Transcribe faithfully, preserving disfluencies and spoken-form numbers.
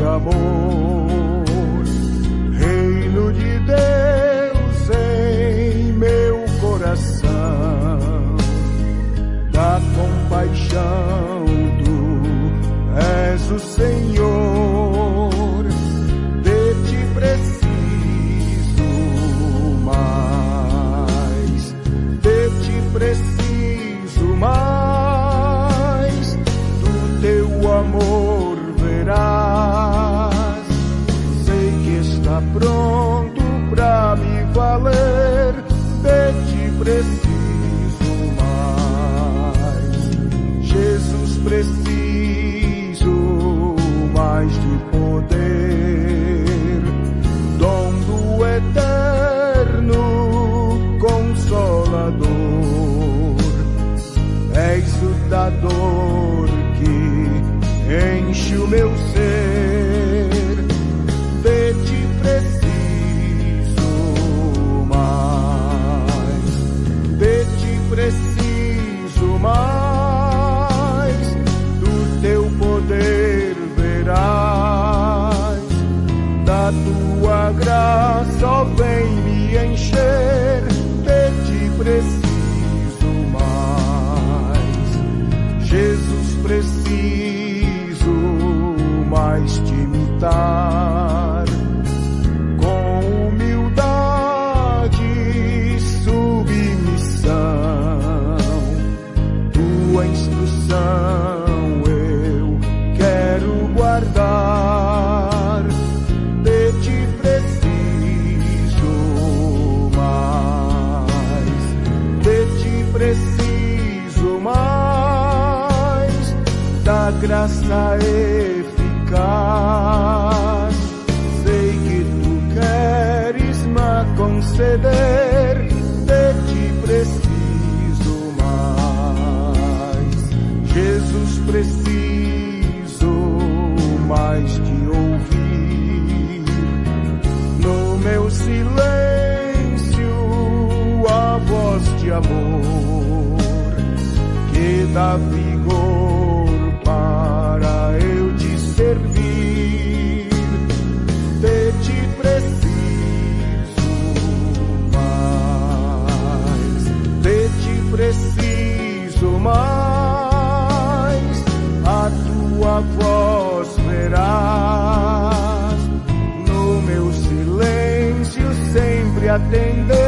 de amor. Reino de Deus em meu coração, da compaixão tu és o Senhor. De ti preciso mais, de ti preciso mais, do teu amor verás. Sei que está pronto pra me valer, de ti preciso mais. Jesus, preciso mais de poder, dom do eterno Consolador. És o dador que enche o meu ser, de ti preciso mais, de ti preciso mais, do teu poder verás, da tua graça ó, vem me encher, de ti preciso mais. Jesus, preciso mais te imitar, com humildade e submissão. Tua instrução eu quero guardar, de ti preciso mais, de ti preciso mais, da graça eficaz. Sei que tu queres me conceder, de ti preciso mais. Jesus, preciso mais te ouvir, no meu silêncio a voz de amor que dá vigor para eu te servir. De ti preciso mais, de ti preciso mais, a tua voz verás, no meu silêncio sempre atender.